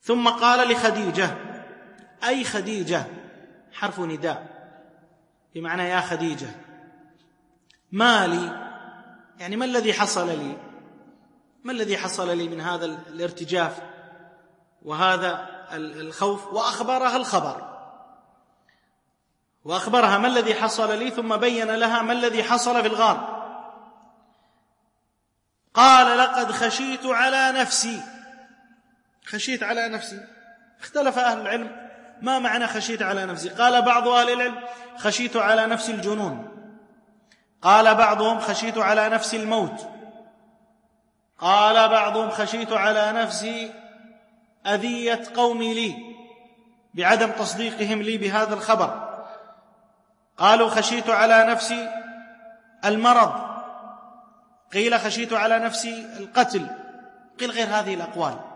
ثم قال لخديجة، أي خديجة، حرف نداء بمعنى يا خديجة، ما لي، يعني ما الذي حصل لي، ما الذي حصل لي من هذا الارتجاف وهذا الخوف. وأخبرها الخبر، وأخبرها ما الذي حصل لي، ثم بين لها ما الذي حصل في الغار. قال لقد خشيت على نفسي. خشيت على نفسي، اختلف أهل العلم ما معنى خشيت على نفسي. قال بعض أهل العلم خشيت على نفسي الجنون، قال بعضهم خشيت على نفسي الموت، قال بعضهم خشيت على نفسي أذية قومي لي بعدم تصديقهم لي بهذا الخبر، قالوا خشيت على نفسي المرض، قيل خشيت على نفسي القتل، قيل غير هذه الأقوال.